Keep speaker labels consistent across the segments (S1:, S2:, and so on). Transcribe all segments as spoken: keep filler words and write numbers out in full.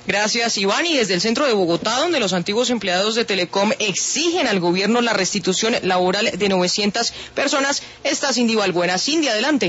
S1: Gracias, Iván. Y desde el centro de Bogotá, donde los antiguos empleados de Telecom exigen al gobierno la restitución laboral de novecientas personas, está Cindy Balbuena. Cindy, adelante.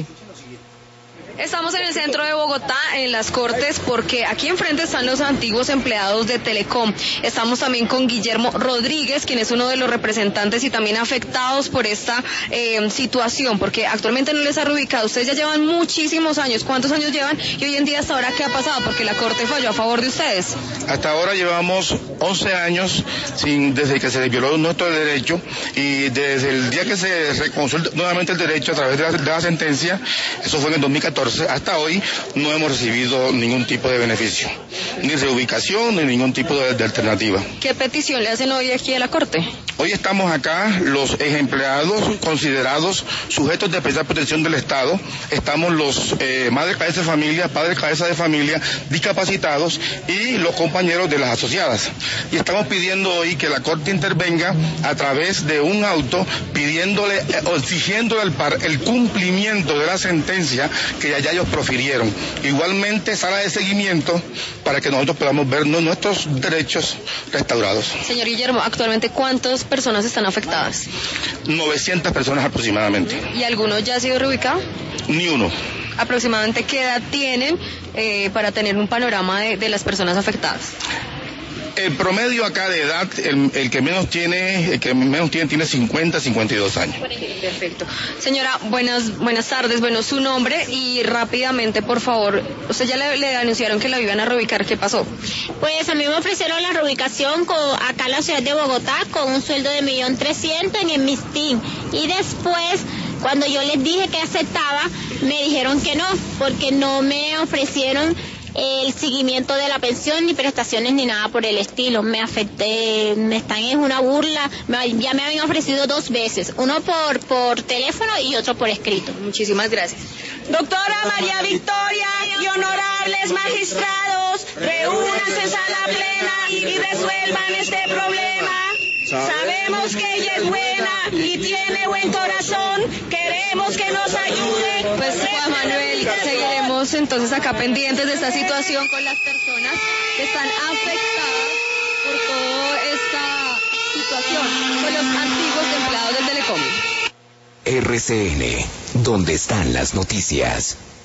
S2: Estamos en el centro de Bogotá, en las Cortes, porque aquí enfrente están los antiguos empleados de Telecom. Estamos también con Guillermo Rodríguez, quien es uno de los representantes y también afectados por esta eh, situación, porque actualmente no les ha reubicado. Ustedes ya llevan muchísimos años. ¿Cuántos años llevan? Y hoy en día, ¿hasta ahora qué ha pasado? Porque la Corte falló a favor de ustedes.
S3: Hasta ahora llevamos once años sin, desde que se violó nuestro derecho, y desde el día que se reconsulta nuevamente el derecho a través de la, de la sentencia, eso fue en el dos mil catorce, hasta hoy no hemos recibido ningún tipo de beneficio, ni reubicación, ni ningún tipo de, de alternativa.
S2: ¿Qué petición le hacen hoy aquí a la Corte?
S3: Hoy estamos acá, los ex empleados considerados sujetos de especial protección del Estado, estamos los eh, madres cabeza de familia, padres cabeza de familia, discapacitados y los compañeros de las asociadas. Y estamos pidiendo hoy que la Corte intervenga a través de un auto, pidiéndole, eh, exigiéndole al par el cumplimiento de la sentencia que ya ellos profirieron. Igualmente, sala de seguimiento para que nosotros podamos ver nuestros derechos restaurados.
S2: Señor Guillermo, actualmente, ¿cuántas personas están afectadas?
S3: novecientas personas aproximadamente.
S2: ¿Y alguno ya ha sido reubicado?
S3: Ni uno.
S2: ¿Aproximadamente qué edad tienen eh, para tener un panorama de, de las personas afectadas?
S3: El promedio acá de edad, el, el que menos tiene, el que menos tiene, tiene cincuenta, cincuenta y dos años.
S2: Perfecto. Señora, buenas buenas tardes. Bueno, su nombre y rápidamente, por favor. Usted ya le, le anunciaron que la iban a reubicar. ¿Qué pasó?
S4: Pues a mí me ofrecieron la reubicación con, acá en la ciudad de Bogotá con un sueldo de un millón trescientos mil en el MISTIN. Y después, cuando yo les dije que aceptaba, me dijeron que no, porque no me ofrecieron el seguimiento de la pensión, ni prestaciones, ni nada por el estilo. Me afecté, me están en una burla. Me, ya me habían ofrecido dos veces, uno por, por teléfono y otro por escrito.
S2: Muchísimas gracias.
S5: Doctora María Victoria y honorables magistrados, reúnanse en sala plena y resuelvan este problema. Sabemos que ella es buena y tiene buen corazón, queremos que nos ayude.
S2: Pues Juan Manuel, seguiremos entonces acá pendientes de esta situación con las personas que están afectadas por toda esta situación, con los antiguos empleados de Telecom.
S6: R C N, donde están las noticias.